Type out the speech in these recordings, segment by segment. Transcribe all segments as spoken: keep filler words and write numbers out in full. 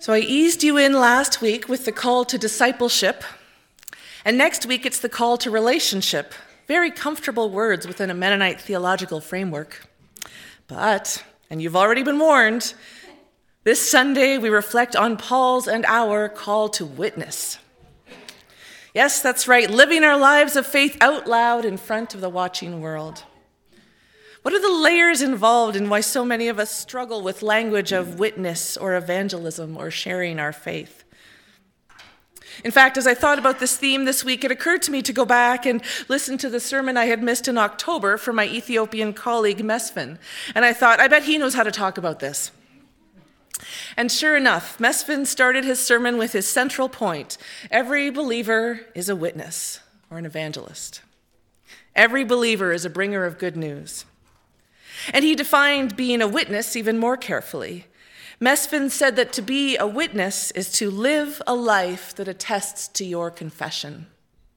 So I eased you in last week with the call to discipleship, and next week it's the call to relationship. Very comfortable words within a Mennonite theological framework. But, and you've already been warned, this Sunday we reflect on Paul's and our call to witness. Yes, that's right, living our lives of faith out loud in front of the watching world. What are the layers involved in why so many of us struggle with language of witness or evangelism or sharing our faith? In fact, as I thought about this theme this week, it occurred to me to go back and listen to the sermon I had missed in October from my Ethiopian colleague, Mesfin. And I thought, I bet he knows how to talk about this. And sure enough, Mesfin started his sermon with his central point. Every believer is a witness or an evangelist. Every believer is a bringer of good news. And he defined being a witness even more carefully. Mesfin said that to be a witness is to live a life that attests to your confession.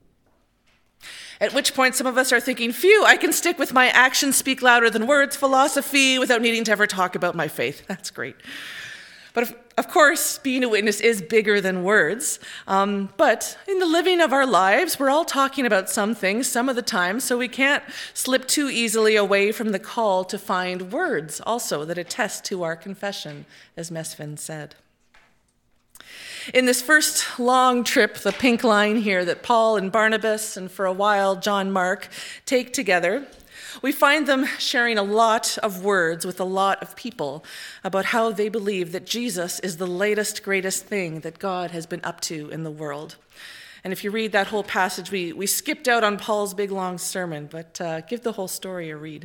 At which point some of us are thinking, phew, I can stick with my actions speak louder than words philosophy without needing to ever talk about my faith. That's great. But of, of course, being a witness is bigger than words. Um, but in the living of our lives, we're all talking about some things some of the time, so we can't slip too easily away from the call to find words also that attest to our confession, as Mesfin said. In this first long trip, the pink line here that Paul and Barnabas, and for a while John Mark, take together, we find them sharing a lot of words with a lot of people about how they believe that Jesus is the latest, greatest thing that God has been up to in the world. And if you read that whole passage, we, we skipped out on Paul's big, long sermon, but uh, give the whole story a read.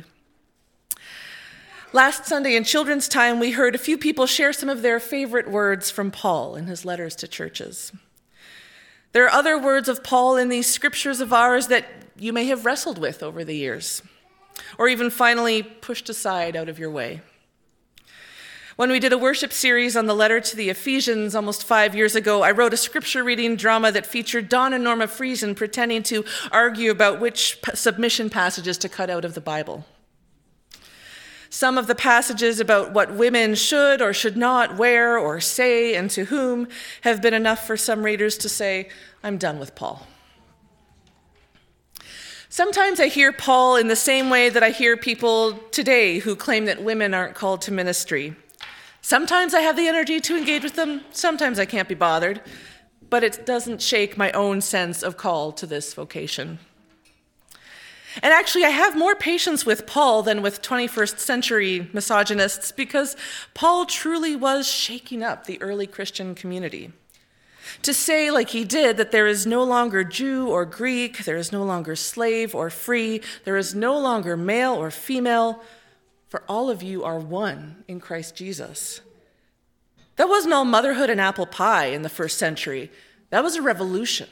Last Sunday in children's time, we heard a few people share some of their favorite words from Paul in his letters to churches. There are other words of Paul in these scriptures of ours that you may have wrestled with over the years, or even finally pushed aside out of your way. When we did a worship series on the letter to the Ephesians almost five years ago, I wrote a scripture reading drama that featured Don and Norma Friesen pretending to argue about which submission passages to cut out of the Bible. Some of the passages about what women should or should not wear or say and to whom have been enough for some readers to say, I'm done with Paul. Sometimes I hear Paul in the same way that I hear people today who claim that women aren't called to ministry. Sometimes I have the energy to engage with them, sometimes I can't be bothered, but it doesn't shake my own sense of call to this vocation. And actually, I have more patience with Paul than with twenty-first century misogynists because Paul truly was shaking up the early Christian community. To say, like he did, that there is no longer Jew or Greek, there is no longer slave or free, there is no longer male or female, for all of you are one in Christ Jesus. That wasn't all motherhood and apple pie in the first century. That was a revolution.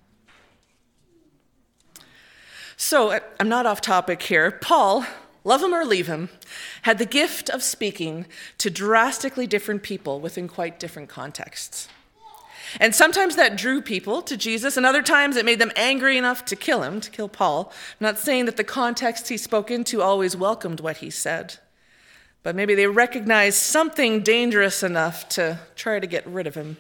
So, I'm not off topic here. Paul, love him or leave him, had the gift of speaking to drastically different people within quite different contexts. And sometimes that drew people to Jesus, and other times it made them angry enough to kill him, to kill Paul. I'm not saying that the context he spoke into always welcomed what he said, but maybe they recognized something dangerous enough to try to get rid of him.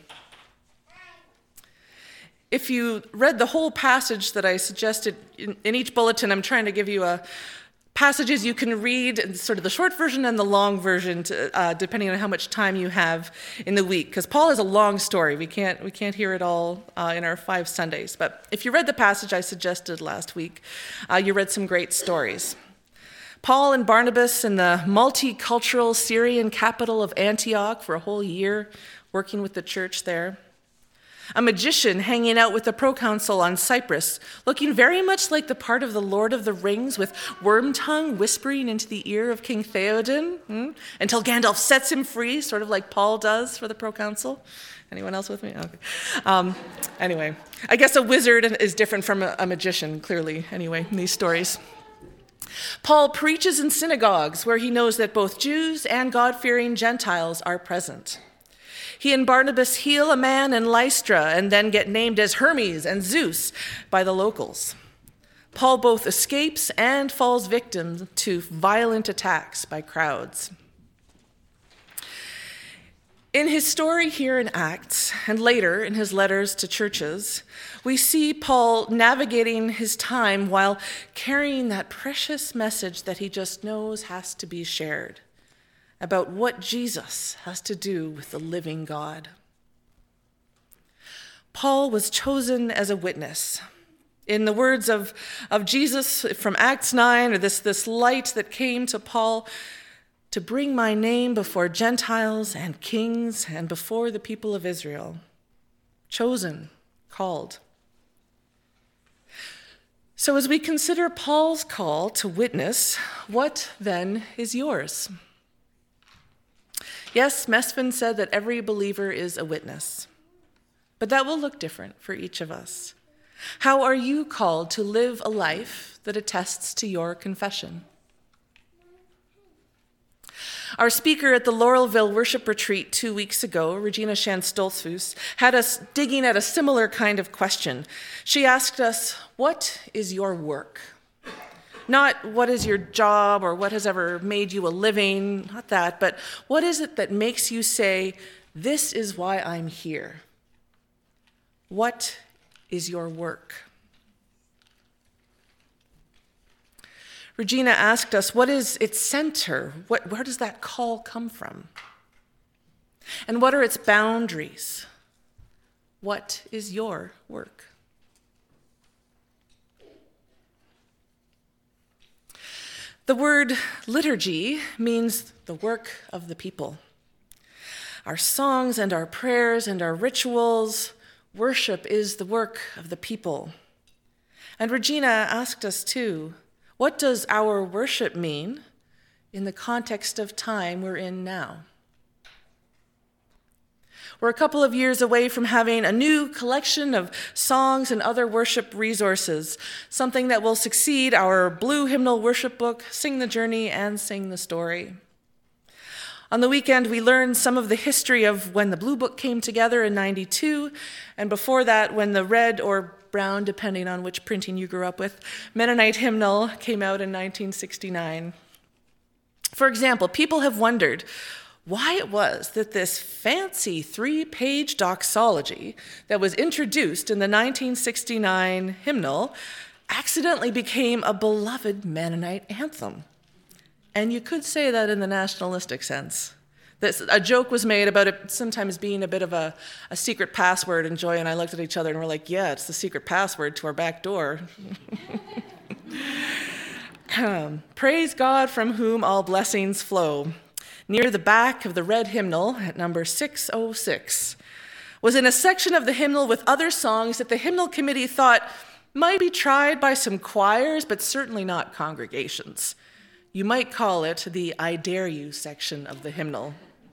If you read the whole passage that I suggested in, in each bulletin, I'm trying to give you a passages you can read, sort of the short version and the long version, to, uh, depending on how much time you have in the week. Because Paul is a long story. We can't we can't hear it all uh, in our five Sundays. But if you read the passage I suggested last week, uh, you read some great stories. Paul and Barnabas in the multicultural Syrian capital of Antioch for a whole year, working with the church there. A magician hanging out with the proconsul on Cyprus, looking very much like the part of the Lord of the Rings with worm tongue whispering into the ear of King Theoden, hmm? until Gandalf sets him free, sort of like Paul does for the proconsul. Anyone else with me? Okay. Um, anyway, I guess a wizard is different from a, a magician, clearly, anyway, in these stories. Paul preaches in synagogues where he knows that both Jews and God-fearing Gentiles are present. He and Barnabas heal a man in Lystra and then get named as Hermes and Zeus by the locals. Paul both escapes and falls victim to violent attacks by crowds. In his story here in Acts, and later in his letters to churches, we see Paul navigating his time while carrying that precious message that he just knows has to be shared about what Jesus has to do with the living God. Paul was chosen as a witness. In the words of, of Jesus from Acts nine, or this, this light that came to Paul, to bring my name before Gentiles and kings and before the people of Israel. Chosen, called. So as we consider Paul's call to witness, what then is yours? Yes, Mesfin said that every believer is a witness, but that will look different for each of us. How are you called to live a life that attests to your confession? Our speaker at the Laurelville Worship Retreat two weeks ago, Regina Shan-Stoltzfus, had us digging at a similar kind of question. She asked us, what is your work? Not what is your job or what has ever made you a living, not that, but what is it that makes you say, this is why I'm here? What is your work? Regina asked us, what is its center? What, where does that call come from? And what are its boundaries? What is your work? The word liturgy means the work of the people. Our songs and our prayers and our rituals, worship is the work of the people. And Regina asked us too, what does our worship mean in the context of time we're in now? We're a couple of years away from having a new collection of songs and other worship resources, something that will succeed our blue hymnal worship book, Sing the Journey and Sing the Story. On the weekend, we learned some of the history of when the Blue Book came together in ninety-two, and before that, when the red or brown, depending on which printing you grew up with, Mennonite hymnal came out in nineteen sixty-nine. For example, people have wondered why it was that this fancy three-page doxology that was introduced in the nineteen sixty-nine hymnal accidentally became a beloved Mennonite anthem. And you could say that in the nationalistic sense. This, a joke was made about it sometimes being a bit of a, a secret password, and Joy and I looked at each other and we're like, yeah, it's the secret password to our back door. um, Praise God from whom all blessings flow. Near the back of the red hymnal at number six oh six was in a section of the hymnal with other songs that the hymnal committee thought might be tried by some choirs, but certainly not congregations. You might call it the I Dare You section of the hymnal.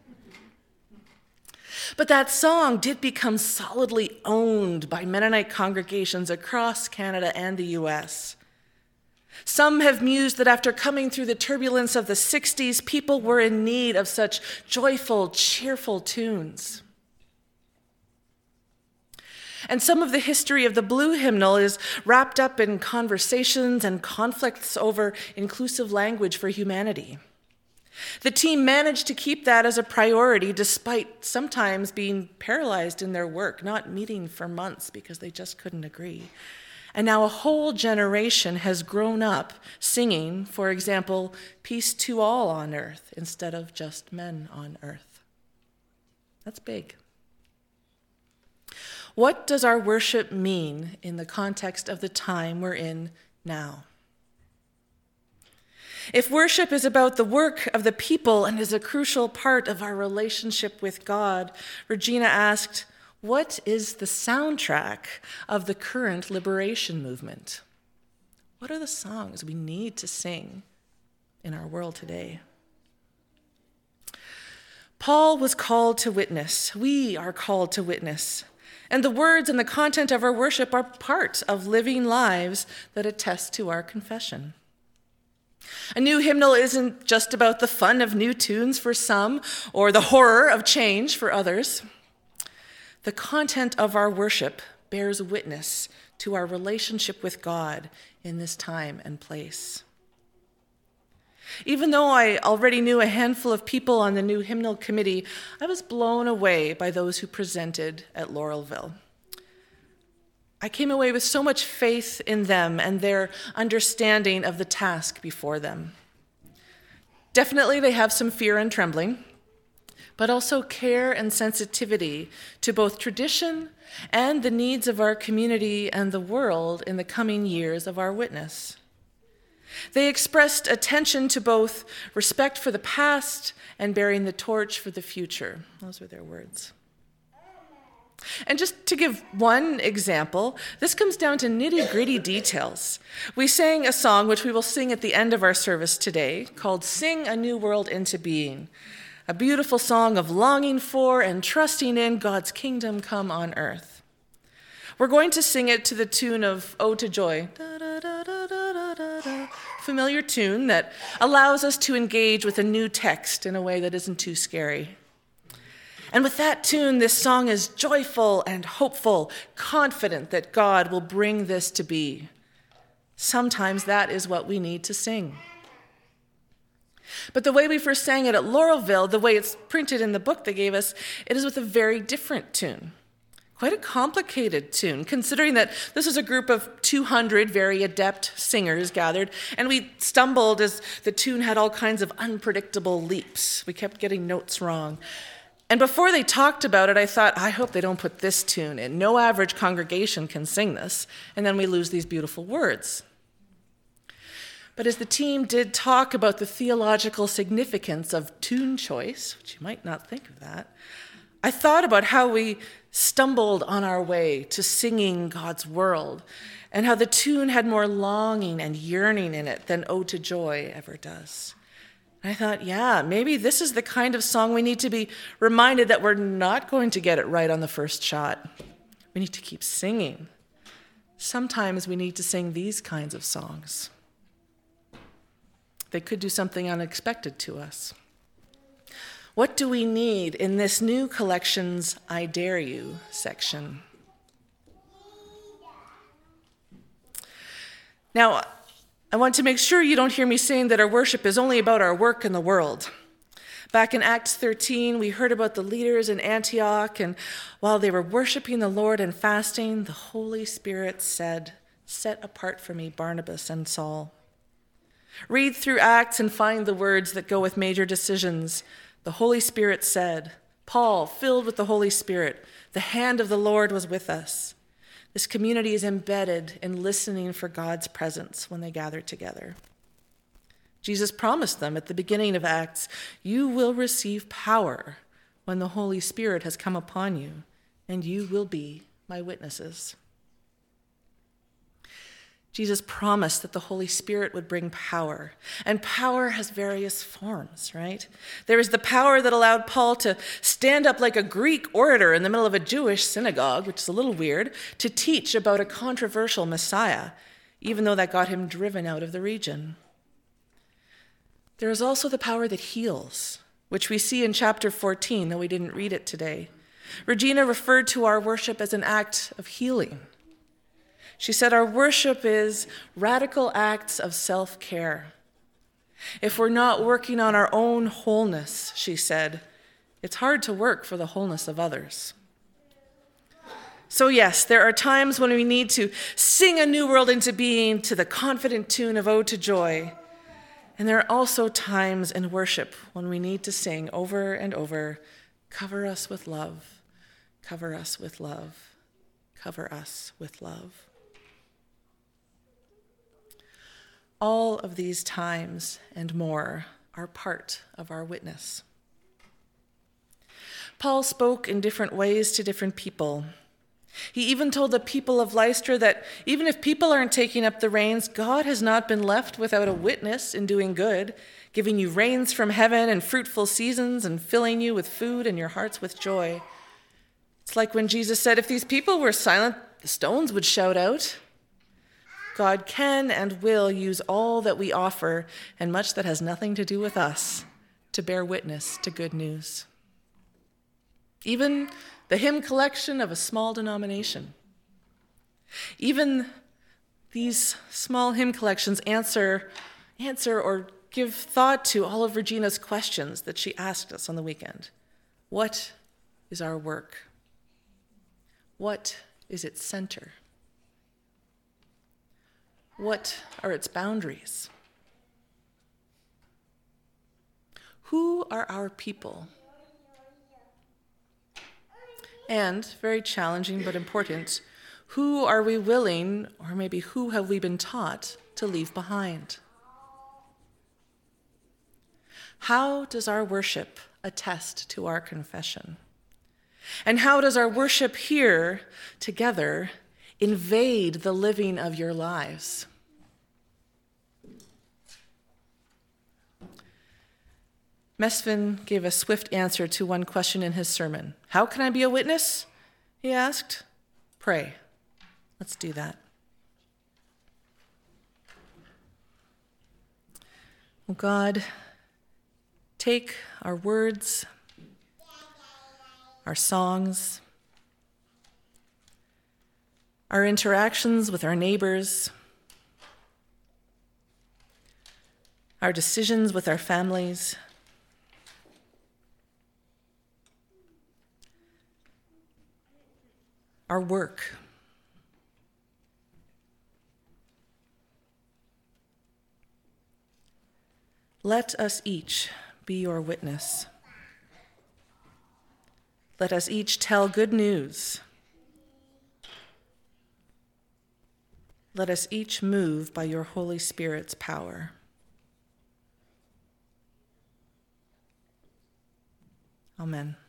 But that song did become solidly owned by Mennonite congregations across Canada and the U S. Some have mused that after coming through the turbulence of the sixties, people were in need of such joyful, cheerful tunes. And some of the history of the blue hymnal is wrapped up in conversations and conflicts over inclusive language for humanity. The team managed to keep that as a priority despite sometimes being paralyzed in their work, not meeting for months because they just couldn't agree. And now a whole generation has grown up singing, for example, peace to all on earth instead of just men on earth. That's big. What does our worship mean in the context of the time we're in now? If worship is about the work of the people and is a crucial part of our relationship with God, Regina asked, what is the soundtrack of the current liberation movement? What are the songs we need to sing in our world today? Paul was called to witness. We are called to witness. And the words and the content of our worship are part of living lives that attest to our confession. A new hymnal isn't just about the fun of new tunes for some or the horror of change for others. The content of our worship bears witness to our relationship with God in this time and place. Even though I already knew a handful of people on the new hymnal committee, I was blown away by those who presented at Laurelville. I came away with so much faith in them and their understanding of the task before them. Definitely they have some fear and trembling, but also care and sensitivity to both tradition and the needs of our community and the world in the coming years of our witness. They expressed attention to both respect for the past and bearing the torch for the future. Those were their words. And just to give one example, this comes down to nitty-gritty details. We sang a song, which we will sing at the end of our service today, called Sing a New World into Being, a beautiful song of longing for and trusting in God's kingdom come on earth. We're going to sing it to the tune of Ode to Joy, da, da, da, da, da, da, da, familiar tune that allows us to engage with a new text in a way that isn't too scary. And with that tune, this song is joyful and hopeful, confident that God will bring this to be. Sometimes that is what we need to sing. But the way we first sang it at Laurelville, the way it's printed in the book they gave us, it is with a very different tune. Quite a complicated tune, considering that this is a group of two hundred very adept singers gathered, and we stumbled as the tune had all kinds of unpredictable leaps. We kept getting notes wrong. And before they talked about it, I thought, I hope they don't put this tune in. No average congregation can sing this, and then we lose these beautiful words. But as the team did talk about the theological significance of tune choice, which you might not think of that, I thought about how we stumbled on our way to singing God's world, and how the tune had more longing and yearning in it than Ode to Joy ever does. And I thought, yeah, maybe this is the kind of song we need to be reminded that we're not going to get it right on the first shot. We need to keep singing. Sometimes we need to sing these kinds of songs. They could do something unexpected to us. What do we need in this new collection's I Dare You section? Now, I want to make sure you don't hear me saying that our worship is only about our work in the world. Back in Acts thirteen, we heard about the leaders in Antioch, and while they were worshiping the Lord and fasting, the Holy Spirit said, "Set apart for me Barnabas and Saul." Read through Acts and find the words that go with major decisions. The Holy Spirit said, Paul, filled with the Holy Spirit, the hand of the Lord was with us. This community is embedded in listening for God's presence when they gather together. Jesus promised them at the beginning of Acts, you will receive power when the Holy Spirit has come upon you, and you will be my witnesses. Jesus promised that the Holy Spirit would bring power, and power has various forms, right? There is the power that allowed Paul to stand up like a Greek orator in the middle of a Jewish synagogue, which is a little weird, to teach about a controversial Messiah, even though that got him driven out of the region. There is also the power that heals, which we see in chapter fourteen, though we didn't read it today. Regina referred to our worship as an act of healing. She said our worship is radical acts of self-care. If we're not working on our own wholeness, she said, it's hard to work for the wholeness of others. So yes, there are times when we need to sing a new world into being to the confident tune of Ode to Joy. And there are also times in worship when we need to sing over and over, cover us with love, cover us with love, cover us with love. All of these times and more are part of our witness. Paul spoke in different ways to different people. He even told the people of Lystra that even if people aren't taking up the reins, God has not been left without a witness in doing good, giving you rains from heaven and fruitful seasons and filling you with food and your hearts with joy. It's like when Jesus said, if these people were silent, the stones would shout out. God can and will use all that we offer and much that has nothing to do with us to bear witness to good news. Even the hymn collection of a small denomination. Even these small hymn collections answer, answer or give thought to all of Regina's questions that she asked us on the weekend. What is our work? What is its center? What are its boundaries? Who are our people? And, very challenging but important, who are we willing, or maybe who have we been taught, to leave behind? How does our worship attest to our confession? And how does our worship here together invade the living of your lives? Mesfin gave a swift answer to one question in his sermon. How can I be a witness? He asked. Pray. Let's do that. Oh God, take our words, our songs, our interactions with our neighbors, our decisions with our families, our work, let us each be your witness. Let us each tell good news. Let us each move by your Holy Spirit's power. Amen.